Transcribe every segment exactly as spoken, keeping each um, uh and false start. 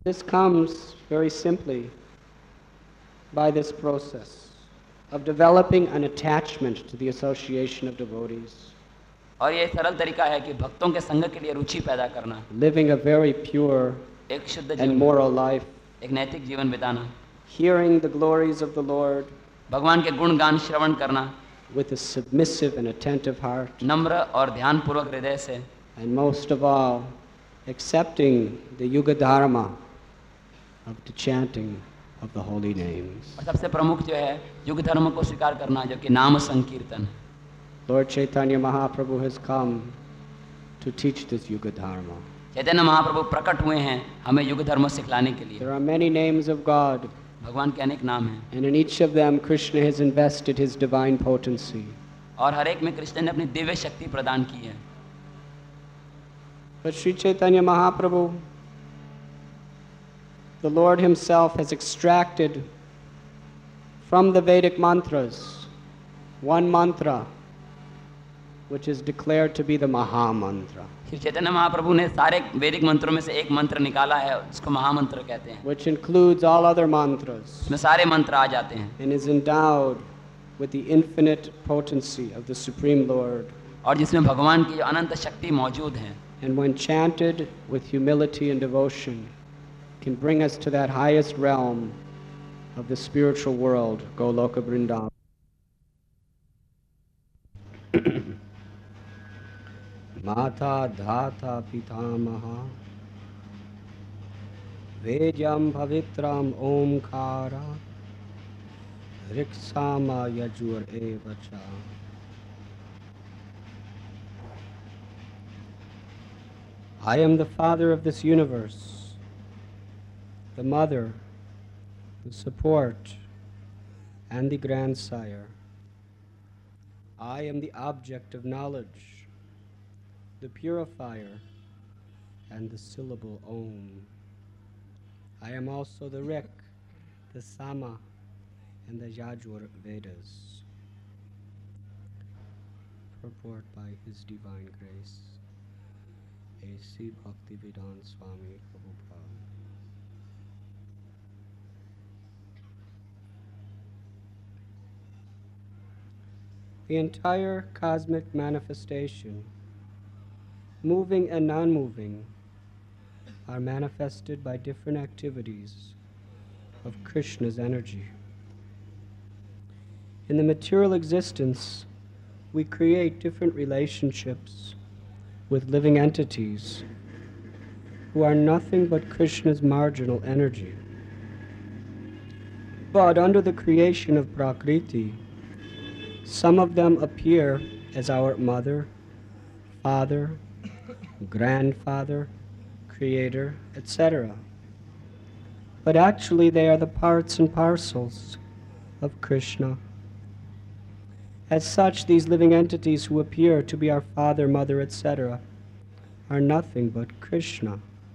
This comes very simply by this process of developing an attachment to the association of devotees. और ये सरल तरीका है कि भक्तों के संग के लिए रुचि पैदा करना, living a very pure एक शुद्ध and जीवन, moral life, एक नैतिक जीवन बिताना, hearing the glories of the Lord भगवान के गुण गान श्रवण करना with a submissive and attentive heart, नम्र और ध्यानपूर्वक हृदय से, and most of all, accepting the Yuga Dharma of the chanting of the holy names. और सबसे प्रमुख जो है युग धर्म को स्वीकार करना, जो कि नाम संकीर्तन। Lord Chaitanya Mahaprabhu has come to teach this Yuga Dharma. Chaitanya Mahaprabhu प्रकट हुए हैं हमें युग धर्म सिखलाने के लिए। There are many names of God, भगवान के अनेक नाम हैं and in each of them Krishna has invested his divine potency. और हर एक में कृष्ण ने अपनी दिव्य शक्ति प्रदान की है। But Sri Chaitanya Mahaprabhu, the Lord himself has extracted from the Vedic mantras one mantra which is declared to be the Maha Mantra, Shri Chaitanya Mahaprabhu ने सारे वैदिक मंत्रों में से एक मंत्र निकाला है, उसको महामंत्र कहते हैं। which includes all other mantras इसमें सारे मंत्र आ जाते हैं and is endowed with the infinite potency of the Supreme Lord. और जिसमें भगवान की जो अनंत शक्ति मौजूद है, And when chanted with humility and devotion, can bring us to that highest realm of the spiritual world, Goloka Vrindavan. Mata Dhata Pitamaha Vejam Pavitram Omkara Riksama Yajur Evacha. I am the father of this universe, the mother, the support, and the grandsire. I am the object of knowledge, the purifier, and the syllable Om. I am also the Rik, the Sama, and the Yajur Vedas. Purport by His Divine Grace, A C Bhaktivedanta Swami Prabhupada. The entire cosmic manifestation, moving and non-moving, are manifested by different activities of Krishna's energy. In the material existence, we create different relationships with living entities who are nothing but Krishna's marginal energy. But under the creation of Prakriti, some of them appear as our mother, father, grandfather, creator, et cetera. But actually they are the parts and parcels of Krishna. As such, these living entities who appear to be our father, mother, et cetera are nothing but Krishna.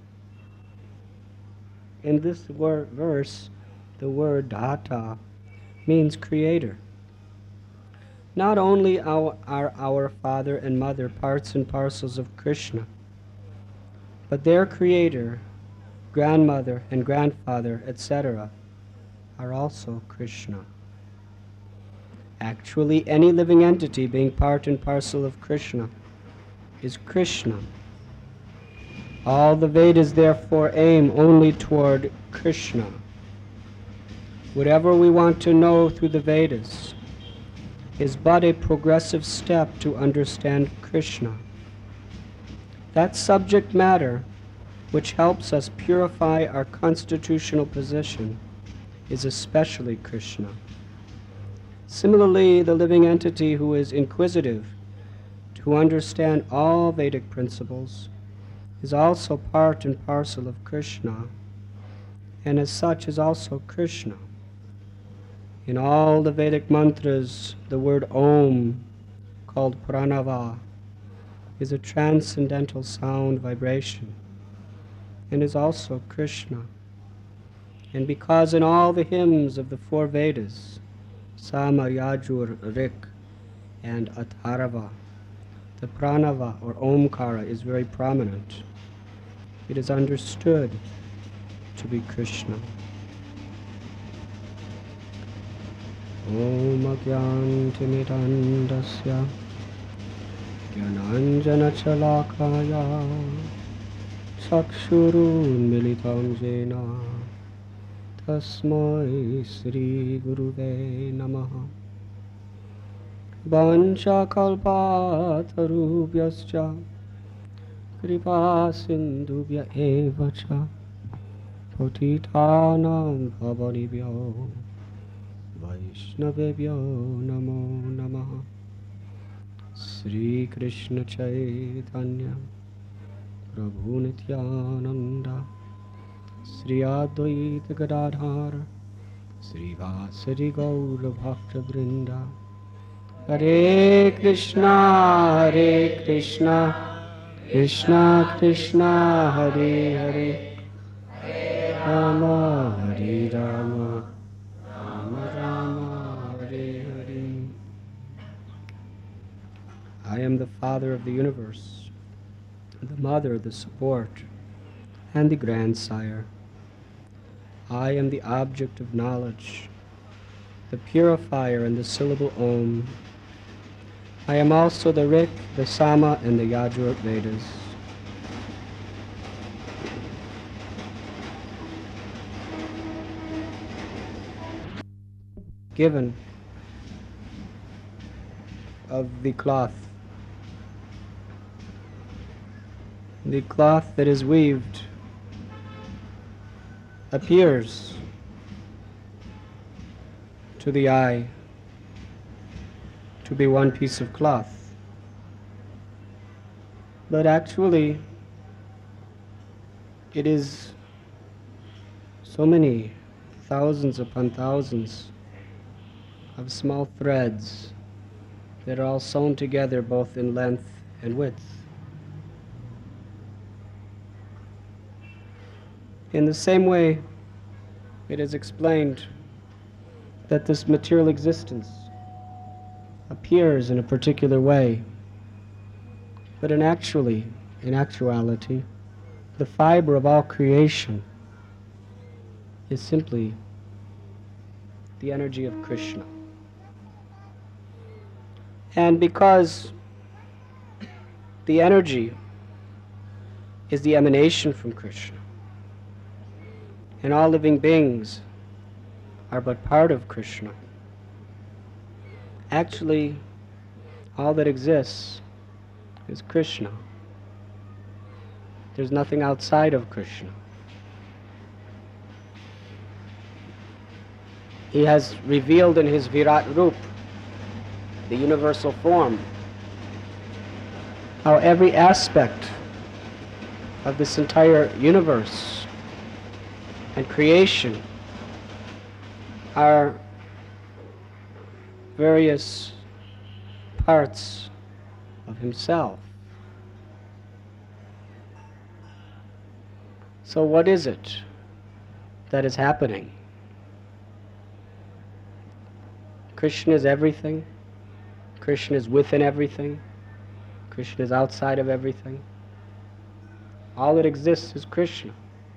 In this word, verse, the word Dhata means creator. Not only our, are our father and mother parts and parcels of Krishna, but their creator, grandmother and grandfather, et cetera are also Krishna. Actually, any living entity being part and parcel of Krishna is Krishna. All the Vedas therefore aim only toward Krishna. Whatever we want to know through the Vedas is but a progressive step to understand Krishna. That subject matter which helps us purify our constitutional position is especially Krishna. Similarly, the living entity who is inquisitive to understand all Vedic principles is also part and parcel of Krishna, and as such is also Krishna. In all the Vedic mantras, the word Om, called Pranava, is a transcendental sound vibration, and is also Krishna. And because in all the hymns of the four Vedas, Sama, Yajur, Rik, and Atharva, the Pranava or Omkara is very prominent. It is understood to be Krishna. Om Agyantimidandasya Gyananjana Chalakaya Chakshurunmilitam Jena Tasmai Sri Guruve Namaha. Vancha kalpatarubhyascha kripa sindhubhya eva cha patitanam pavanibhyo vaishnavebhyo namo namaha. Sri Krishna Chaitanya Prabhu Nityananda Sri Advaita Gadadhara Sri Vasari Gaura Bhakta Vrinda. Hare Krishna, Hare Krishna, Krishna Krishna, Hare Hare, Rama Hare Rama, Rama Rama, Hare Hare. I am the Father of the universe, the Mother, the support, and the Grandsire. I am the object of knowledge, the purifier and the syllable Om. I am also the Rik, the Sama, and the Yajur Vedas. Given of the cloth, the cloth that is weaved appears to the eye to be one piece of cloth, but actually it is so many thousands upon thousands of small threads that are all sewn together both in length and width. In the same way, it is explained that this material existence appears in a particular way, but in actually, in actuality, the fiber of all creation is simply the energy of Krishna. And because the energy is the emanation from Krishna, and all living beings are but part of Krishna, actually, all that exists is Krishna. There's nothing outside of Krishna. He has revealed in his Virat Rup, the universal form, how every aspect of this entire universe and creation are various parts of himself. So what is it that is happening? Krishna is everything. Krishna is within everything. Krishna is outside of everything. All that exists is Krishna.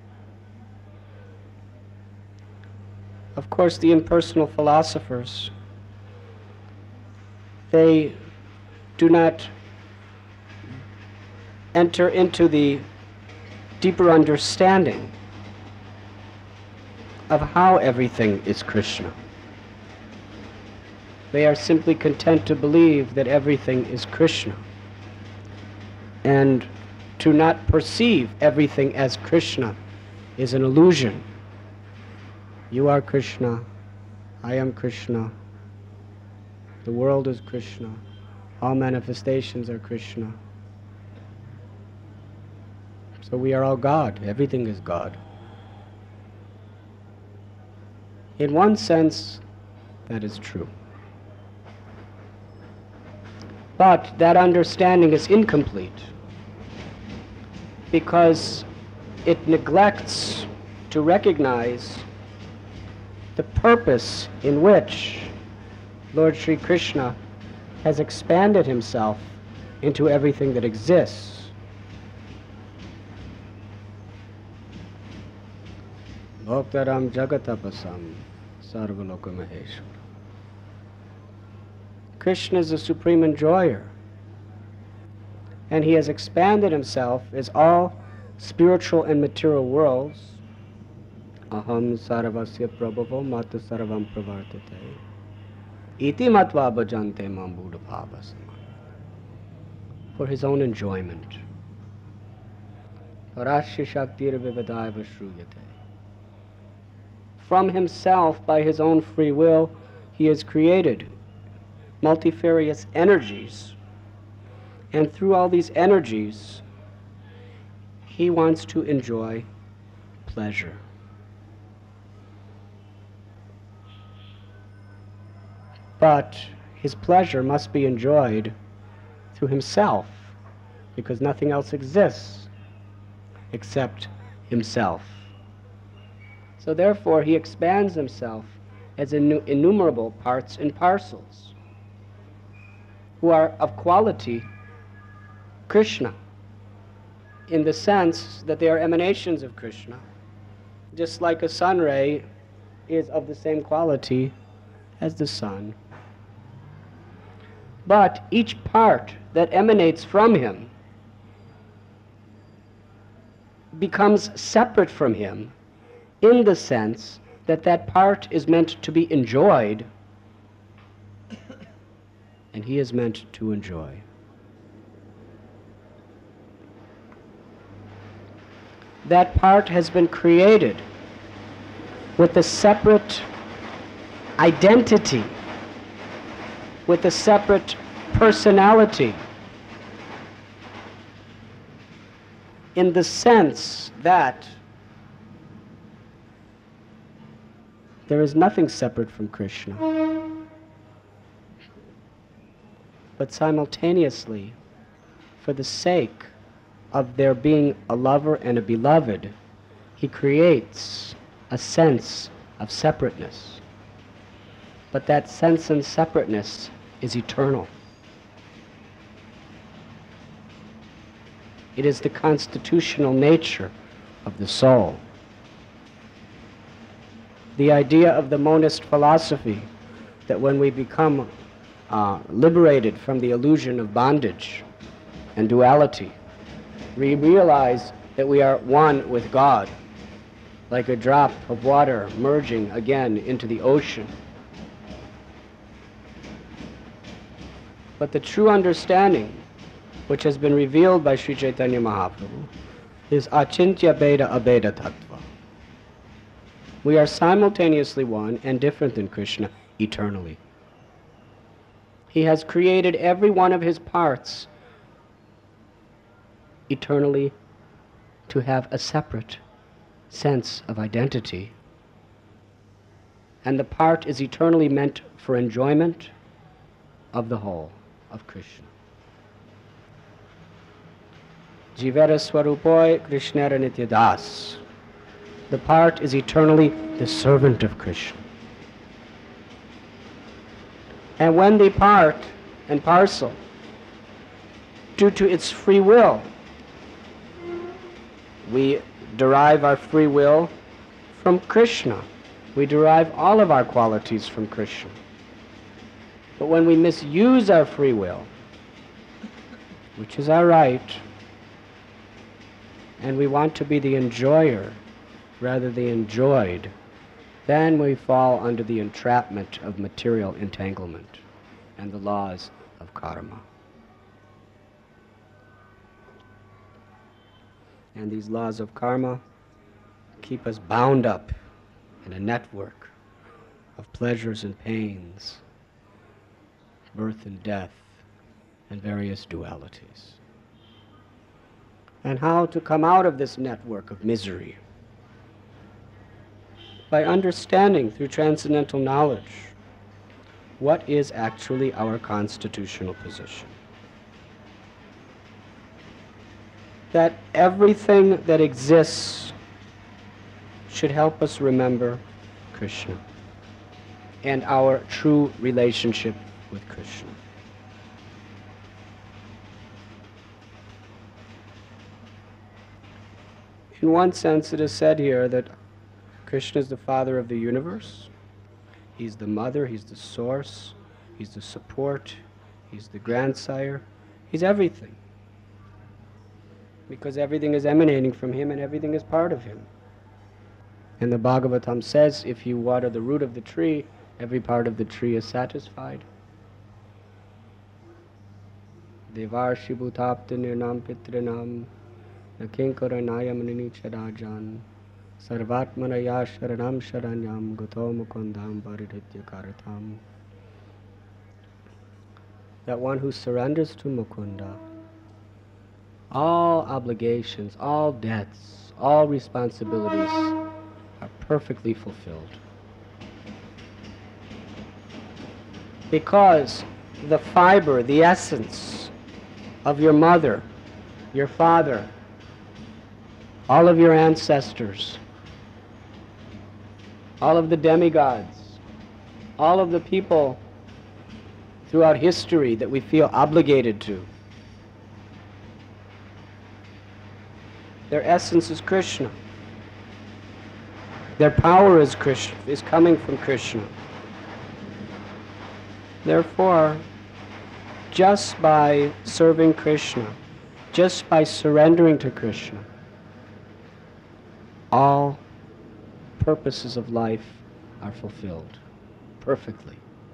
Of course, the impersonal philosophers, they do not enter into the deeper understanding of how everything is Krishna. They are simply content to believe that everything is Krishna, and to not perceive everything as Krishna is an illusion. You are Krishna, I am Krishna, the world is Krishna, all manifestations are Krishna. So we are all God, everything is God. In one sense, that is true. But that understanding is incomplete because it neglects to recognize the purpose in which Lord Sri Krishna has expanded himself into everything that exists. Bhoktaram Jagatapasam Sarvaloka Maheshwara. Krishna is the supreme enjoyer, and he has expanded himself as all spiritual and material worlds. Aham sarvasya prabhavo mata sarvam pravartate iti matva bhajante mam buddha bhavasana. For his own enjoyment. Parasya shaktir vivadaiva shruyate. From himself, by his own free will, he has created multifarious energies. And through all these energies, he wants to enjoy pleasure. But his pleasure must be enjoyed through himself, because nothing else exists except himself. So therefore he expands himself as innu- innumerable parts and parcels who are of quality Krishna, in the sense that they are emanations of Krishna, just like a sun ray is of the same quality as the sun. But each part that emanates from him becomes separate from him in the sense that that part is meant to be enjoyed and he is meant to enjoy. That part has been created with a separate identity, with a separate personality, in the sense that there is nothing separate from Krishna. But simultaneously, for the sake of there being a lover and a beloved, he creates a sense of separateness. But that sense and separateness is eternal. It is the constitutional nature of the soul. The idea of the monist philosophy that when we become uh, liberated from the illusion of bondage and duality, we realize that we are one with God, like a drop of water merging again into the ocean. But the true understanding, which has been revealed by Sri Chaitanya Mahaprabhu, is achintya bheda abheda tattva. We are simultaneously one and different than Krishna eternally. He has created every one of his parts eternally to have a separate sense of identity. And the part is eternally meant for enjoyment of the whole of Krishna. Jivara Swarupoi Krishnara Nityadas. The part is eternally the servant of Krishna. And when the part and parcel, due to its free will, we derive our free will from Krishna. We derive all of our qualities from Krishna. But when we misuse our free will, which is our right, and we want to be the enjoyer rather than enjoyed, then we fall under the entrapment of material entanglement and the laws of karma. And these laws of karma keep us bound up in a network of pleasures and pains, birth and death, and various dualities. And how to come out of this network of misery? By understanding through transcendental knowledge what is actually our constitutional position. That everything that exists should help us remember Krishna and our true relationship with Krishna. In one sense, it is said here that Krishna is the father of the universe. He's the mother, he's the source, he's the support, he's the grandsire, he's everything. Because everything is emanating from him and everything is part of him. And the Bhagavatam says, if you water the root of the tree, every part of the tree is satisfied. Devarshi bhutapta nirnam pitrinam nakinkaranayam ninicharajan sarvatmanaya sharanam sharanyam gato mukundam paridhitya karatam. That one who surrenders to Mukunda, all obligations, all debts, all responsibilities are perfectly fulfilled. Because the fiber, the essence of your mother, your father, all of your ancestors, all of the demigods, all of the people throughout history that we feel obligated to, their essence is Krishna. Their power is Krishna, is coming from Krishna. Therefore, just by serving Krishna, just by surrendering to Krishna, all purposes of life are fulfilled perfectly.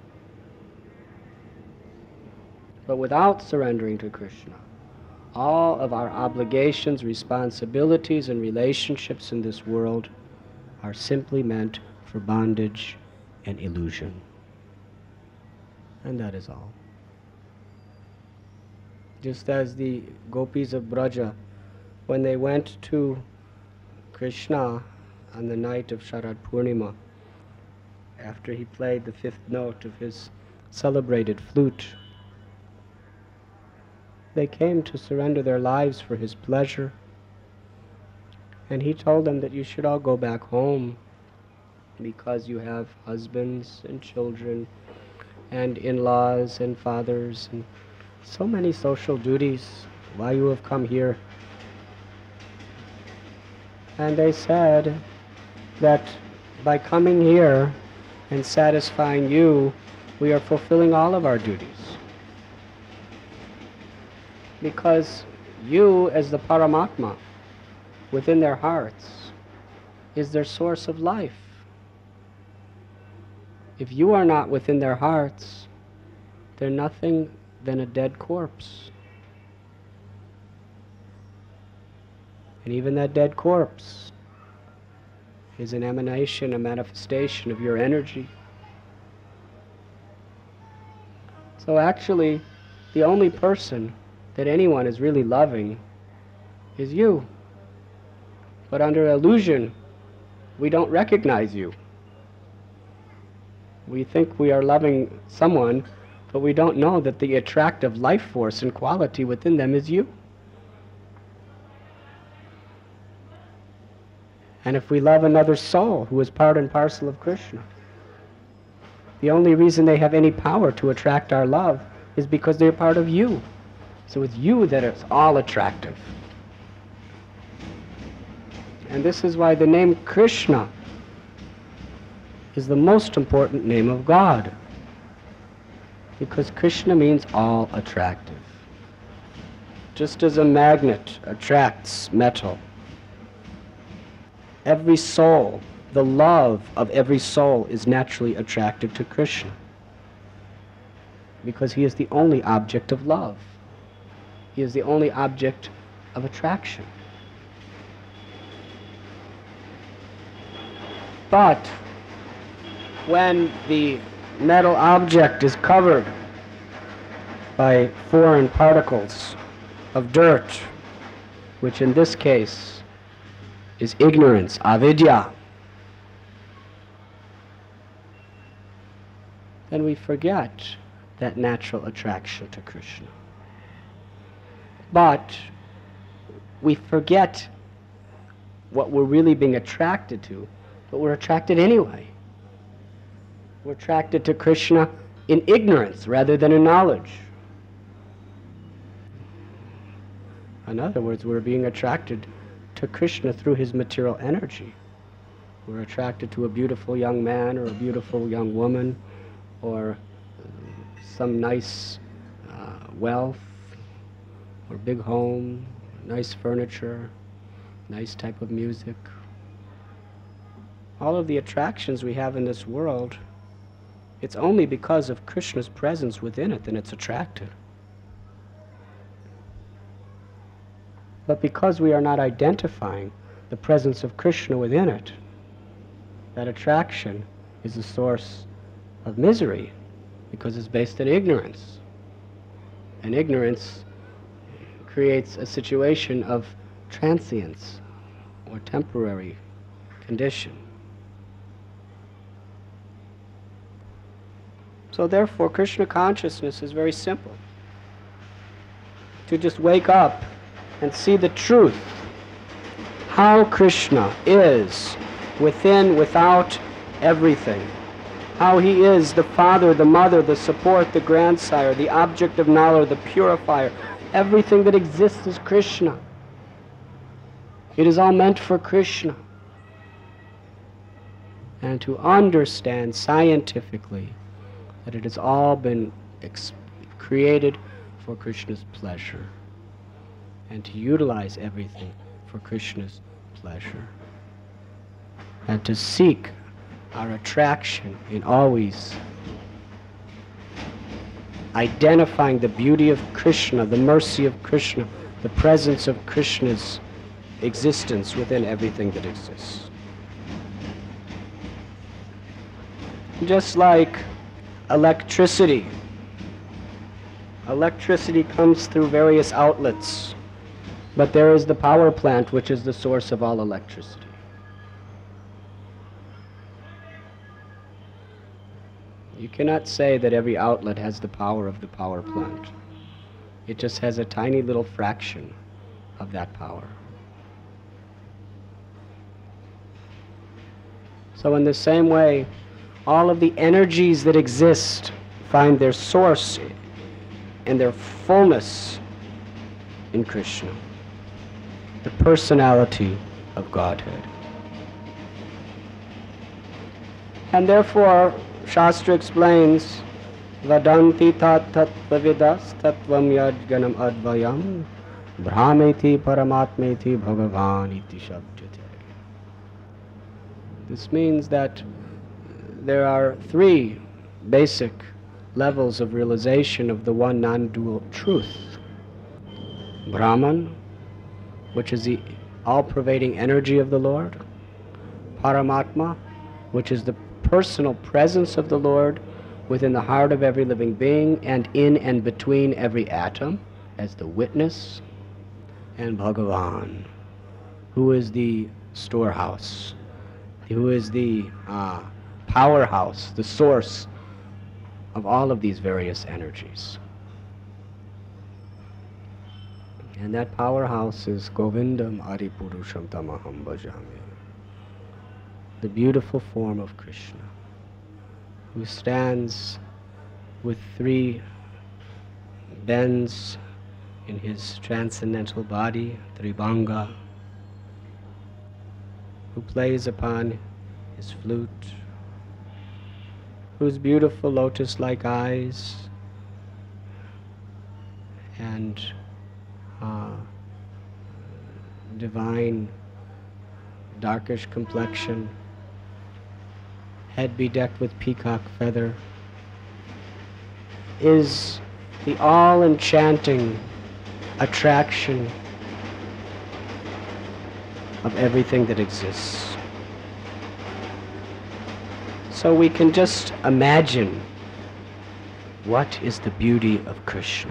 But without surrendering to Krishna, all of our obligations, responsibilities, and relationships in this world are simply meant for bondage and illusion. And that is all. Just as the gopis of Braja, when they went to Krishna on the night of Sharad Purnima, after he played the fifth note of his celebrated flute, they came to surrender their lives for his pleasure. And he told them that you should all go back home because you have husbands and children and in-laws and fathers and so many social duties. Why you have come here? And they said that by coming here and satisfying you, we are fulfilling all of our duties. Because you, as the Paramatma, within their hearts, is their source of life. If you are not within their hearts, they're nothing than a dead corpse. And even that dead corpse is an emanation, a manifestation of your energy. So actually, the only person that anyone is really loving is you. But under illusion, we don't recognize you. We think we are loving someone, but we don't know that the attractive life force and quality within them is you. And if we love another soul who is part and parcel of Krishna, the only reason they have any power to attract our love is because they're part of you. So it's you that is all attractive. And this is why the name Krishna is the most important name of God. Because Krishna means all attractive. Just as a magnet attracts metal, every soul, the love of every soul is naturally attracted to Krishna. Because he is the only object of love. He is the only object of attraction. But when the metal object is covered by foreign particles of dirt, which in this case is ignorance, avidya, then we forget that natural attraction to Krishna. But we forget what we're really being attracted to, but we're attracted anyway. We're attracted to Krishna in ignorance rather than in knowledge. In other words, we're being attracted to Krishna through his material energy. We're attracted to a beautiful young man or a beautiful young woman or some nice uh, wealth or big home, nice furniture, nice type of music. All of the attractions we have in this world, it's only because of Krishna's presence within it that it's attracted. But because we are not identifying the presence of Krishna within it, that attraction is a source of misery because it's based on ignorance. And ignorance creates a situation of transience or temporary condition. So therefore, Krishna consciousness is very simple. To just wake up and see the truth. How Krishna is within, without everything. How he is the father, the mother, the support, the grandsire, the object of knowledge, the purifier. Everything that exists is Krishna. It is all meant for Krishna. And to understand scientifically that it has all been ex- created for Krishna's pleasure, and to utilize everything for Krishna's pleasure, and to seek our attraction in always identifying the beauty of Krishna, the mercy of Krishna, the presence of Krishna's existence within everything that exists. Just like electricity. Electricity comes through various outlets, but there is the power plant, which is the source of all electricity. You cannot say that every outlet has the power of the power plant. It just has a tiny little fraction of that power. So in the same way, all of the energies that exist find their source and their fullness in Krishna, the personality of Godhead. And therefore, Shastra explains, Vadanti tat tattvavidas tattvam yajganam advayam brahmeti paramatmeti bhagavan iti shabdyate. This means that there are three basic levels of realization of the one non-dual truth. Brahman, which is the all-pervading energy of the Lord. Paramatma, which is the personal presence of the Lord within the heart of every living being and in and between every atom as the witness. And Bhagavan, who is the storehouse, who is the uh, powerhouse, the source of all of these various energies. And that powerhouse is Govindam Adipurusham Tamaham Bhajami, the beautiful form of Krishna, who stands with three bends in his transcendental body, Tribhanga, who plays upon his flute, whose beautiful lotus-like eyes and uh, divine darkish complexion, head bedecked with peacock feather, is the all-enchanting attraction of everything that exists. So we can just imagine what is the beauty of Krishna.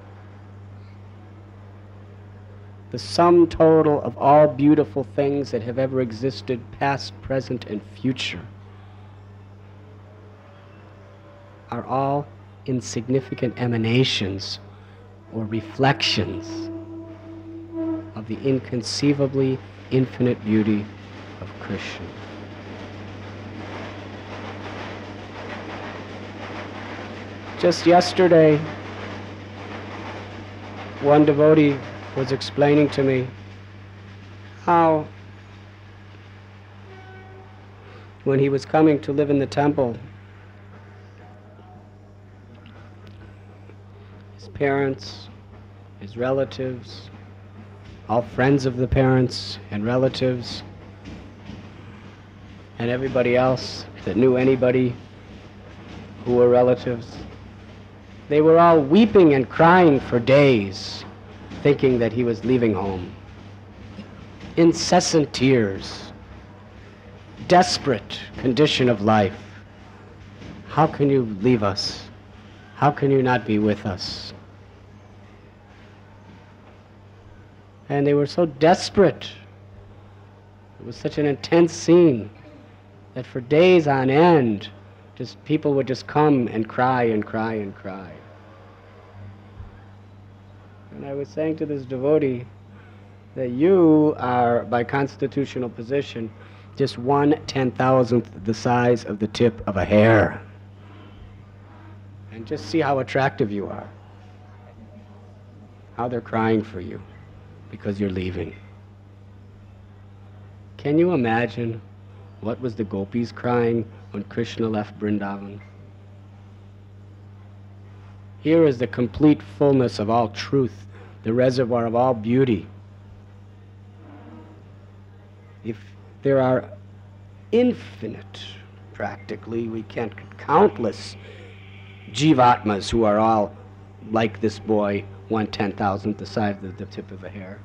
The sum total of all beautiful things that have ever existed, past, present, and future, are all insignificant emanations or reflections of the inconceivably infinite beauty of Krishna. Just yesterday, one devotee was explaining to me how when he was coming to live in the temple, his parents, his relatives, all friends of the parents and relatives, and everybody else that knew anybody who were relatives, they were all weeping and crying for days, thinking that he was leaving home. Incessant tears, desperate condition of life. How can you leave us? How can you not be with us? And they were so desperate. It was such an intense scene that for days on end, just people would just come and cry and cry and cry. And I was saying to this devotee that you are, by constitutional position, just one ten thousandth the size of the tip of a hair. And just see how attractive you are. How they're crying for you because you're leaving. Can you imagine what was the gopis crying when Krishna left Vrindavan? Here is the complete fullness of all truth, the reservoir of all beauty. If there are infinite, practically, we can't, countless jivatmas who are all like this boy, one ten thousandth the size of the tip of a hair,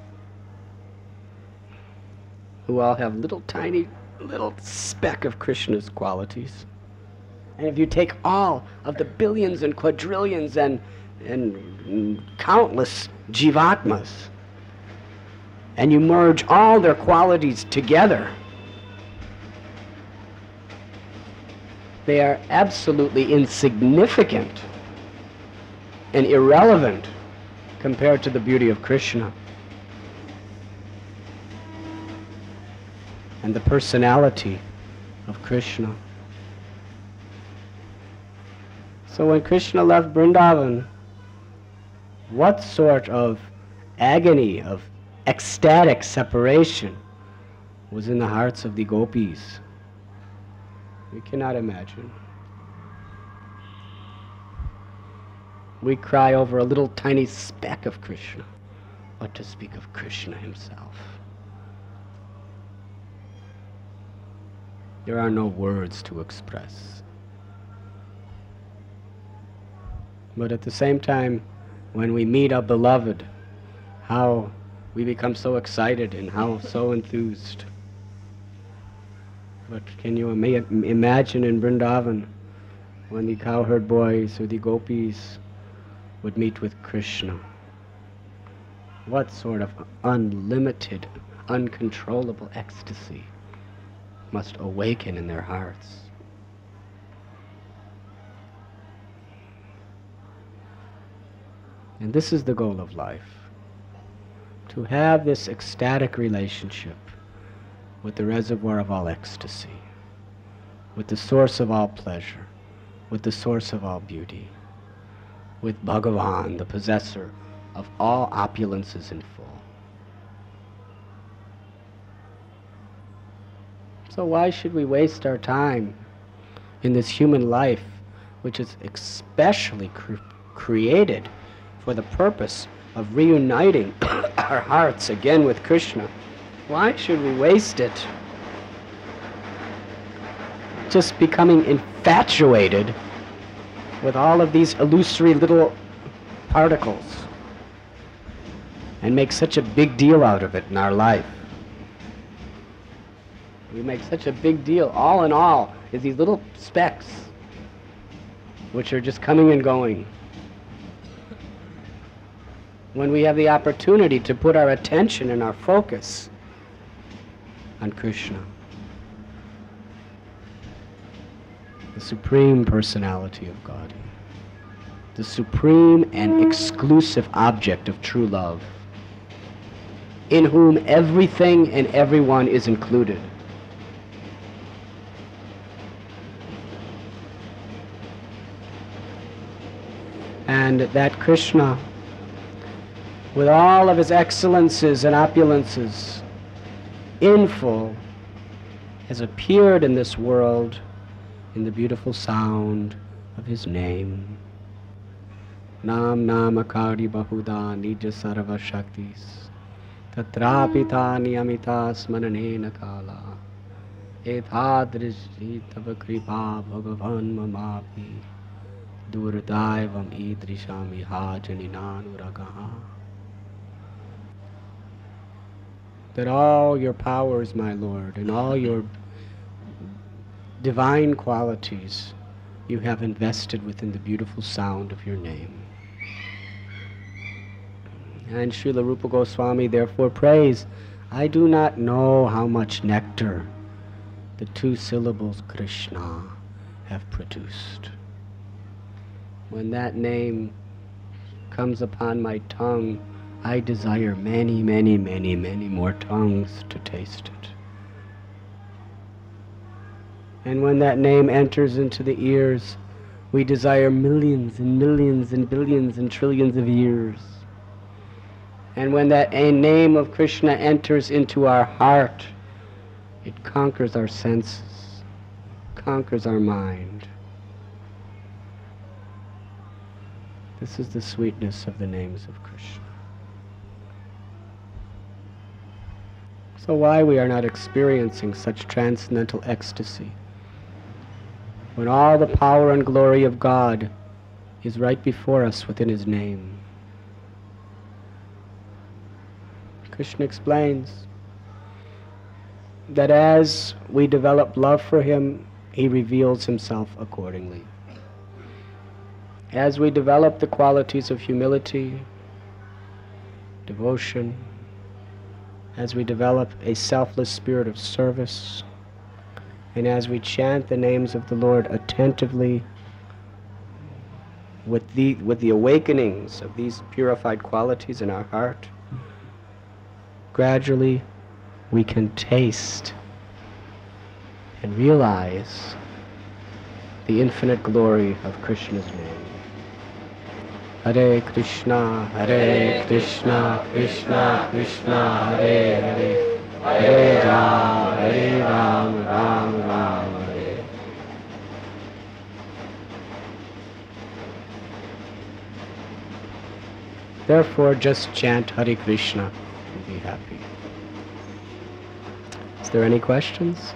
who all have little tiny, little speck of Krishna's qualities. And if you take all of the billions and quadrillions and, and countless jivatmas, and you merge all their qualities together, they are absolutely insignificant and irrelevant compared to the beauty of Krishna and the personality of Krishna. So when Krishna left Vrindavan, what sort of agony, of ecstatic separation was in the hearts of the gopis? We cannot imagine. We cry over a little tiny speck of Krishna, what to speak of Krishna himself. There are no words to express. But at the same time, when we meet our beloved, how we become so excited and how so enthused. But can you ima- imagine in Vrindavan when the cowherd boys or the gopis would meet with Krishna? What sort of unlimited, uncontrollable ecstasy must awaken in their hearts? And this is the goal of life, to have this ecstatic relationship with the reservoir of all ecstasy, with the source of all pleasure, with the source of all beauty, with Bhagavan, the possessor of all opulences in full. So why should we waste our time in this human life, which is especially cre- created for the purpose of reuniting our hearts again with Krishna? Why should we waste it just becoming infatuated with all of these illusory little particles and make such a big deal out of it in our life? We make such a big deal. All in all is these little specks which are just coming and going, when we have the opportunity to put our attention and our focus on Krishna, the Supreme Personality of God, the supreme and exclusive object of true love, in whom everything and everyone is included. And that Krishna, with all of his excellences and opulences, in full, has appeared in this world in the beautiful sound of his name. Nam namakari bahuda nija sarva shaktis tatrapita niyamita smaranena kala ethadrishti tava kripa bhagavan mamapi Durdaivam idrishami hajaninanuragaha. That all your powers, my Lord, and all your divine qualities you have invested within the beautiful sound of your name. And Srila Rupa Goswami therefore prays, I do not know how much nectar the two syllables Krishna have produced. When that name comes upon my tongue, I desire many, many, many, many more tongues to taste it. And when that name enters into the ears, we desire millions and millions and billions and trillions of years. And when that name of Krishna enters into our heart, it conquers our senses, conquers our mind. This is the sweetness of the names of Krishna. So why we are not experiencing such transcendental ecstasy when all the power and glory of God is right before us within his name? Krishna explains that as we develop love for him, he reveals himself accordingly. As we develop the qualities of humility, devotion, as we develop a selfless spirit of service, and as we chant the names of the Lord attentively, with the, with the awakenings of these purified qualities in our heart, gradually we can taste and realize the infinite glory of Krishna's name. Hare Krishna, Hare Krishna, Krishna Krishna, Hare Hare, Hare Ram, Hare Ram, Ram Ram, Hare. Therefore, just chant Hare Krishna and be happy. Is there any questions?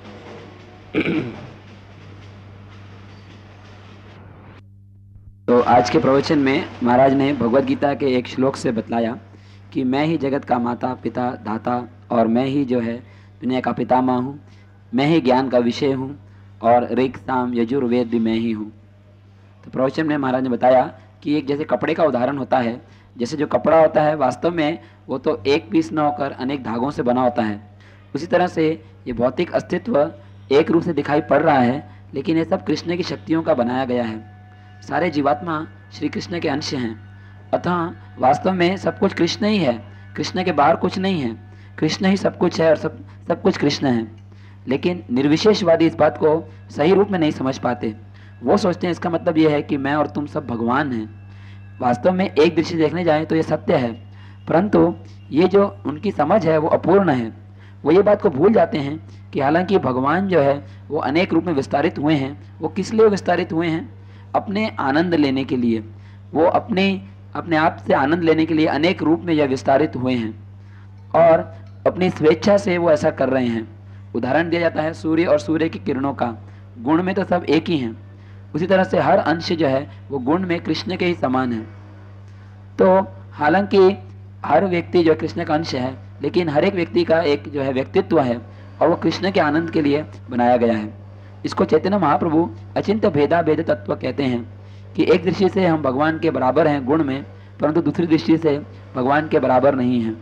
तो आज के प्रवचन में महाराज ने भगवद गीता के एक श्लोक से बतलाया कि मैं ही जगत का माता पिता दाता और मैं ही जो है दुनिया का पितामह हूँ, मैं ही ज्ञान का विषय हूँ और ऋग साम यजुर्वेद भी मैं ही हूँ। तो प्रवचन में महाराज ने बताया कि एक जैसे कपड़े का उदाहरण होता है, जैसे जो कपड़ा होता है वास्तव में वो तो एक पीस न होकर अनेक धागों से बना होता है, उसी तरह से ये भौतिक अस्तित्व एक रूप से दिखाई पड़ रहा है, लेकिन ये सब कृष्ण की शक्तियों का बनाया गया है। सारे जीवात्मा श्री कृष्ण के अंश हैं, अतः वास्तव में सब कुछ कृष्ण ही है, कृष्ण के बाहर कुछ नहीं है, कृष्ण ही सब कुछ है और सब सब कुछ कृष्ण है। लेकिन निर्विशेषवादी इस बात को सही रूप में नहीं समझ पाते। वो सोचते हैं इसका मतलब ये है कि मैं और तुम सब भगवान हैं। वास्तव में एक दृष्टि से देखने जाए तो ये सत्य है, परंतु ये जो उनकी समझ है वो अपूर्ण है। वो ये बात को भूल जाते हैं कि हालांकि भगवान जो है वो अनेक रूप में विस्तारित हुए हैं। वो किस लिए विस्तारित हुए हैं? अपने आनंद लेने के लिए। वो अपने अपने आप से आनंद लेने के लिए अनेक रूप में यह विस्तारित हुए हैं और अपनी स्वेच्छा से वो ऐसा कर रहे हैं। उदाहरण दिया जाता है सूर्य और सूर्य की किरणों का। गुण में तो सब एक ही हैं, उसी तरह से हर अंश जो है वो गुण में कृष्ण के ही समान है। तो हालांकि हर व्यक्ति जो कृष्ण का अंश है, लेकिन हर एक व्यक्ति का एक जो है व्यक्तित्व है और वो कृष्ण के आनंद के लिए बनाया गया है। इसको चैतन्य महाप्रभु अचिंत्य भेदा भेद तत्व कहते हैं कि एक दृष्टि से हम भगवान के बराबर हैं गुण में, परंतु दूसरी दृष्टि से भगवान के बराबर नहीं हैं।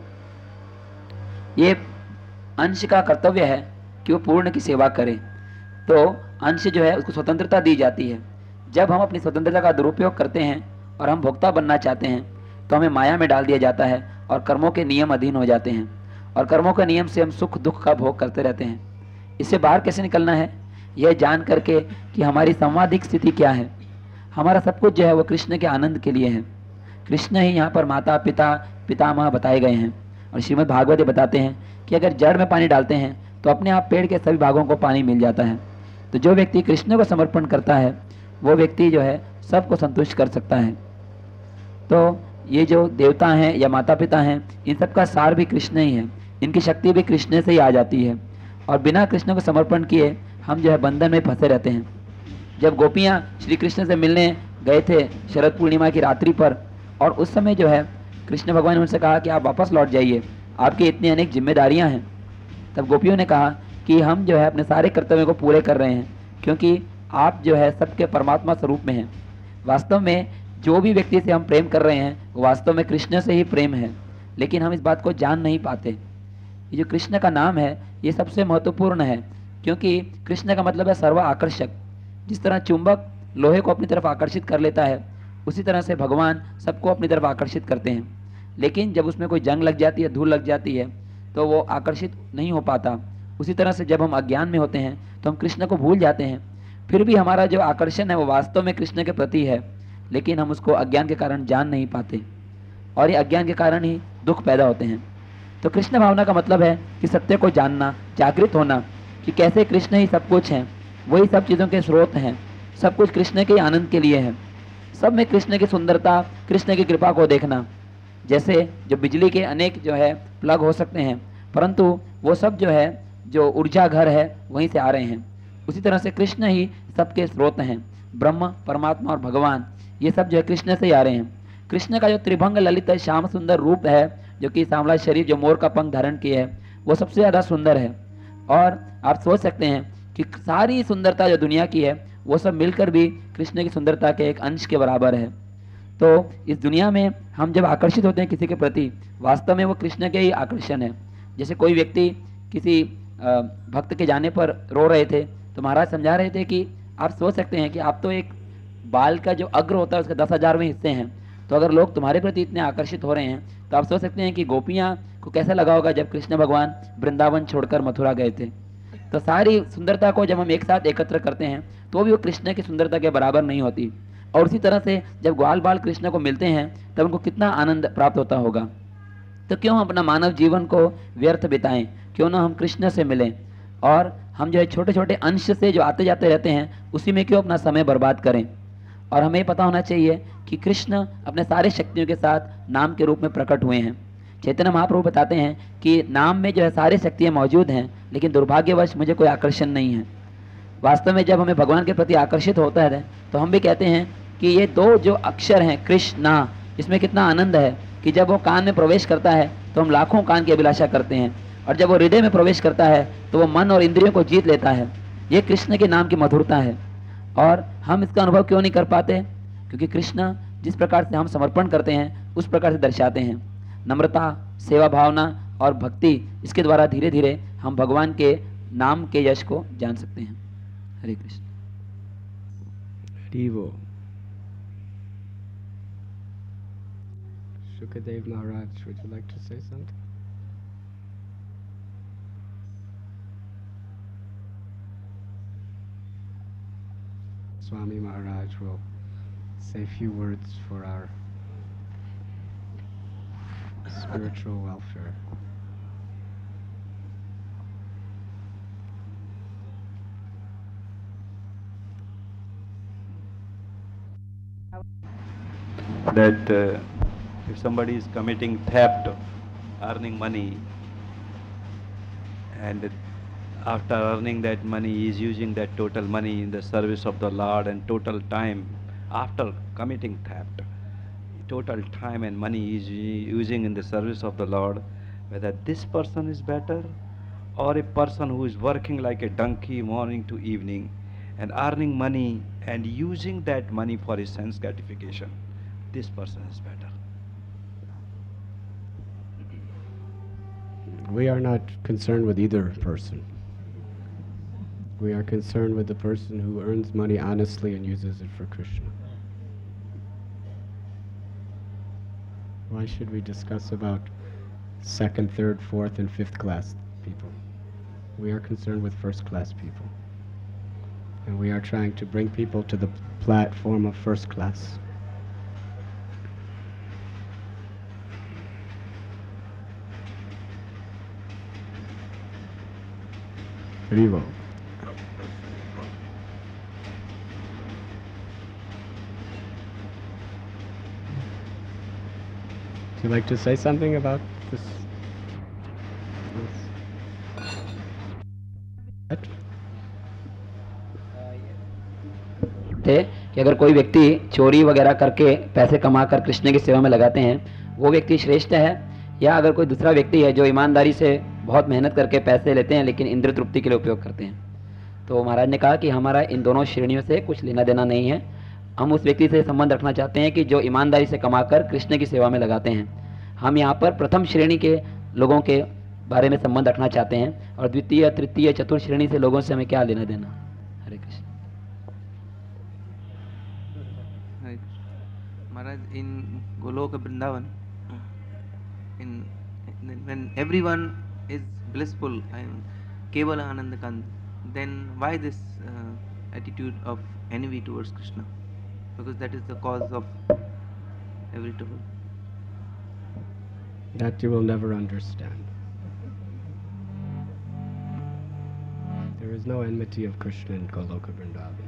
ये अंश का कर्तव्य है कि वो पूर्ण की सेवा करे। तो अंश जो है उसको स्वतंत्रता दी जाती है। जब हम अपनी स्वतंत्रता का दुरुपयोग करते हैं और हम भोक्ता बनना चाहते हैं तो हमें माया में डाल दिया जाता है और कर्मों के नियम अधीन हो जाते हैं और कर्मों के नियम से हम सुख दुख का भोग करते रहते हैं। इससे बाहर कैसे निकलना है? यह जान करके कि हमारी संवादिक स्थिति क्या है। हमारा सब कुछ जो है वो कृष्ण के आनंद के लिए है। कृष्ण ही यहाँ पर माता पिता पितामह बताए गए हैं। और श्रीमद् भागवत बताते हैं कि अगर जड़ में पानी डालते हैं तो अपने आप पेड़ के सभी भागों को पानी मिल जाता है। तो जो व्यक्ति कृष्ण को समर्पण करता है वो व्यक्ति जो है सबको संतुष्ट कर सकता है। तो ये जो देवता हैं या माता पिता हैं, इन सब का सार भी कृष्ण ही है, इनकी शक्ति भी कृष्ण से ही आ जाती है। और बिना कृष्ण को समर्पण किए हम जो है बंधन में फंसे रहते हैं। जब गोपियाँ श्री कृष्ण से मिलने गए थे शरद पूर्णिमा की रात्रि पर, और उस समय जो है कृष्ण भगवान ने उनसे कहा कि आप वापस लौट जाइए, आपकी इतनी अनेक जिम्मेदारियां हैं। तब गोपियों ने कहा कि हम जो है अपने सारे कर्तव्यों को पूरे कर रहे हैं, क्योंकि आप जो है सबके परमात्मा स्वरूप में हैं। वास्तव में जो भी व्यक्ति से हम प्रेम कर रहे हैं वो वास्तव में कृष्ण से ही प्रेम है, लेकिन हम इस बात को जान नहीं पाते। ये जो कृष्ण का नाम है ये सबसे महत्वपूर्ण है, क्योंकि कृष्ण का मतलब है सर्व आकर्षक। जिस तरह चुंबक लोहे को अपनी तरफ आकर्षित कर लेता है, उसी तरह से भगवान सबको अपनी तरफ आकर्षित करते हैं। लेकिन जब उसमें कोई जंग लग जाती है, धूल लग जाती है, तो वो आकर्षित नहीं हो पाता। उसी तरह से जब हम अज्ञान में होते हैं तो हम कृष्ण को भूल जाते हैं। फिर भी हमारा जो आकर्षण है वो वास्तव में कृष्ण के प्रति है, लेकिन हम उसको अज्ञान के कारण जान नहीं पाते, और ये अज्ञान के कारण ही दुख पैदा होते हैं। तो कृष्ण भावना का मतलब है कि सत्य को जानना, जागृत होना कि कैसे कृष्ण ही सब कुछ हैं, वही सब चीज़ों के स्रोत हैं, सब कुछ कृष्ण के आनंद के लिए है। सब में कृष्ण की सुंदरता, कृष्ण की कृपा को देखना। जैसे जो बिजली के अनेक जो है प्लग हो सकते हैं, परंतु वो सब जो है जो ऊर्जा घर है वहीं से आ रहे हैं, उसी तरह से कृष्ण ही सबके स्रोत हैं। ब्रह्म, परमात्मा और भगवान ये सब जो है कृष्ण से ही आ रहे हैं। कृष्ण का जो त्रिभंग ललित श्याम सुंदर रूप है, जो कि सांवला शरीर जो मोर का पंख धारण किए है, वो सबसे ज़्यादा सुंदर है। और आप सोच सकते हैं कि सारी सुंदरता जो दुनिया की है वो सब मिलकर भी कृष्ण की सुंदरता के एक अंश के बराबर है। तो इस दुनिया में हम जब आकर्षित होते हैं किसी के प्रति, वास्तव में वो कृष्ण के ही आकर्षण है। जैसे कोई व्यक्ति किसी भक्त के जाने पर रो रहे थे, तो महाराज समझा रहे थे कि आप सोच सकते हैं कि आप तो एक बाल का जो अग्र होता है उसके दस हजारवें हिस्से हैं, तो अगर लोग तुम्हारे प्रति इतने आकर्षित हो रहे हैं तो आप सोच सकते हैं कि गोपियाँ को कैसा लगा होगा जब कृष्ण भगवान वृंदावन छोड़कर मथुरा गए थे। तो सारी सुंदरता को जब हम एक साथ एकत्र करते हैं तो भी वो कृष्ण की सुंदरता के बराबर नहीं होती। और उसी तरह से जब ग्वाल बाल कृष्ण को मिलते हैं तब उनको कितना आनंद प्राप्त होता होगा। तो क्यों हम अपना मानव जीवन को व्यर्थ बिताएं, क्यों ना हम कृष्ण से मिलें, और हम जो है छोटे छोटे अंश से जो आते जाते रहते हैं उसी में क्यों अपना समय बर्बाद करें। और हमें पता होना चाहिए कि कृष्ण अपने सारे शक्तियों के साथ नाम के रूप में प्रकट हुए हैं। चैतन्य महाप्रभु बताते हैं कि नाम में जो है सारी शक्तियाँ मौजूद हैं, लेकिन दुर्भाग्यवश मुझे कोई आकर्षण नहीं है। वास्तव में जब हमें भगवान के प्रति आकर्षित होता है तो हम भी कहते हैं कि ये दो जो अक्षर हैं कृष्णा, इसमें कितना आनंद है कि जब वो कान में प्रवेश करता है तो हम लाखों कान की अभिलाषा करते हैं, और जब वो हृदय में प्रवेश करता है तो वो मन और इंद्रियों को जीत लेता है। ये कृष्ण के नाम की मधुरता है। और हम इसका अनुभव क्यों नहीं कर पाते? क्योंकि कृष्ण जिस प्रकार से हम समर्पण करते हैं उस प्रकार से दर्शाते हैं। नम्रता, सेवा भावना और भक्ति, इसके द्वारा धीरे धीरे हम भगवान के नाम के यश को जान सकते हैं। हरे Krishna. Haribo. Shukadev Maharaj, would you like to say something? Swami Maharaj will say a few words for our spiritual welfare. That uh, if somebody is committing theft, earning money, and after earning that money he is using that total money in the service of the Lord, and total time after committing theft, total time and money he is using in the service of the Lord, whether this person is better or a person who is working like a donkey morning to evening and earning money and using that money for his sense gratification, this person is better. We are not concerned with either person. We are concerned with the person who earns money honestly and uses it for Krishna. Why should we discuss about second, third, fourth, and fifth class people? We are concerned with first class people. And we are trying to bring people to the platform of first class. Haribo. Would you like to say something about this? What? थे कि अगर कोई व्यक्ति चोरी वगैरह करके पैसे कमाकर कृष्ण की सेवा में लगाते हैं वो व्यक्ति श्रेष्ठ है, या अगर कोई दूसरा व्यक्ति है जो ईमानदारी से बहुत मेहनत करके पैसे लेते हैं लेकिन इंद्रिय तृप्ति के लिए उपयोग करते हैं। तो महाराज ने कहा कि हमारा इन दोनों श्रेणियों से कुछ लेना देना नहीं है। हम उस व्यक्ति से संबंध रखना चाहते हैं कि जो ईमानदारी से कमाकर कृष्ण की सेवा में लगाते हैं। हम यहाँ पर प्रथम श्रेणी के लोगों के बारे में संबंध रखना चाहते हैं, और द्वितीय तृतीय चतुर्थ श्रेणी से लोगों से हमें क्या लेना देना। हरे Krishna. Maharaj, in Goloka Vrindavan, in, in when everyone is blissful and Kevala Anandakand, then why this uh, attitude of envy towards Krishna? Because that is the cause of every trouble. That you will never understand. There is no enmity of Krishna in Goloka Vrindavan.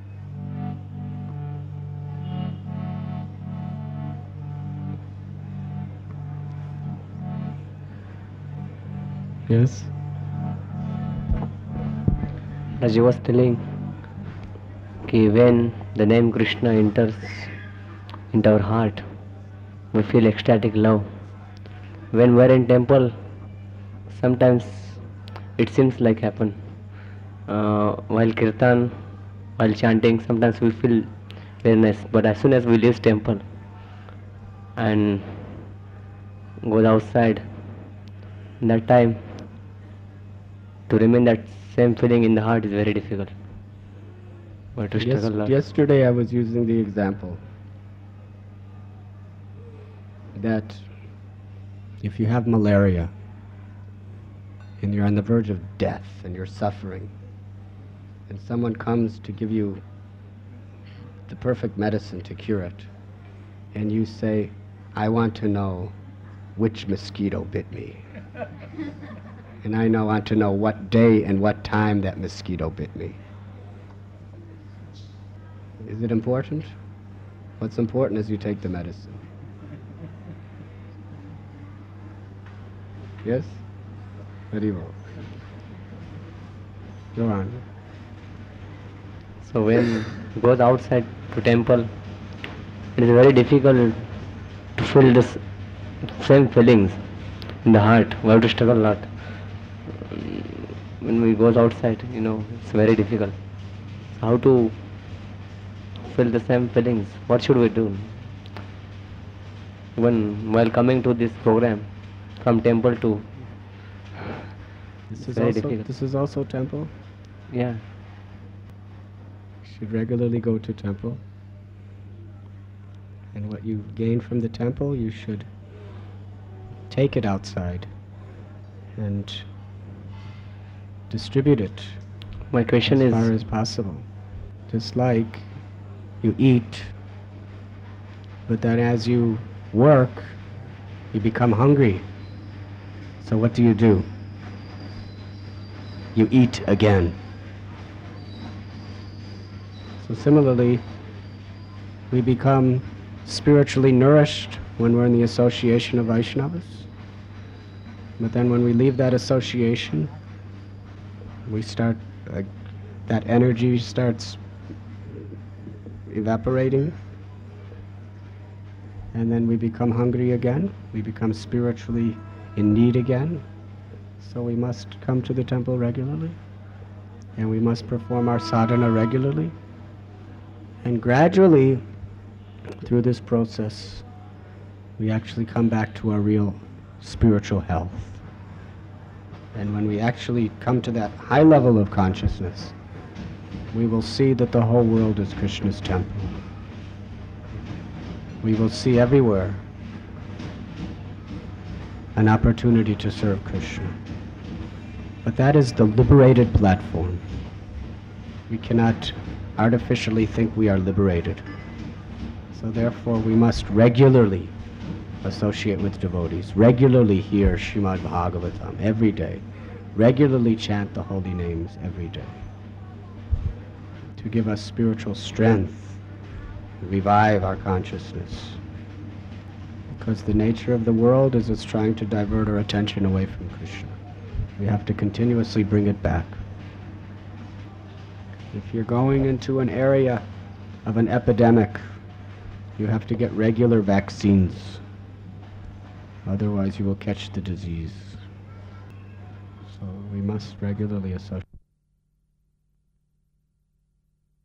Yes? As you was telling, कि when the name Krishna enters into our heart, we feel ecstatic love. When we are in temple, sometimes it seems like happen. Uh, while kirtan, while chanting, sometimes we feel very nice. But as soon as we leave temple and go outside, that time to remain that same feeling in the heart is very difficult. But to Yes, struggle a lot. yesterday I was using the example that if you have malaria and you're on the verge of death and you're suffering, and someone comes to give you the perfect medicine to cure it, and you say, I want to know which mosquito bit me. And I know, want to know what day and what time that mosquito bit me. Is it important? What's important is you take the medicine. Yes? Very well. Go on. So when goes outside to temple, it is very difficult to feel this same feelings in the heart. We have to struggle a lot. When we goes outside, you know, it's very difficult. How to feel the same feelings? What should we do? When while coming to this program, from temple to, This is very also difficult. this is also temple. yeah, You should regularly go to temple. And what you gain from the temple, you should take it outside and distribute it my question as is, far as possible. Just like you eat, but then as you work, you become hungry. So what do you do? You eat again. So similarly, we become spiritually nourished when we're in the association of Vaishnavas. But then when we leave that association, we start, uh, that energy starts evaporating, and then we become hungry again. We become spiritually in need again. So we must come to the temple regularly, and we must perform our sadhana regularly. And gradually, through this process, we actually come back to our real spiritual health. And when we actually come to that high level of consciousness, we will see that the whole world is Krishna's temple. We will see everywhere an opportunity to serve Krishna. But that is the liberated platform. We cannot artificially think we are liberated. So therefore we must regularly associate with devotees, regularly hear Srimad Bhagavatam every day, regularly chant the holy names every day, to give us spiritual strength, revive our consciousness. Because the nature of the world is it's trying to divert our attention away from Krishna. We have to continuously bring it back. If you're going into an area of an epidemic, you have to get regular vaccines. Otherwise you will catch the disease. So we must regularly associate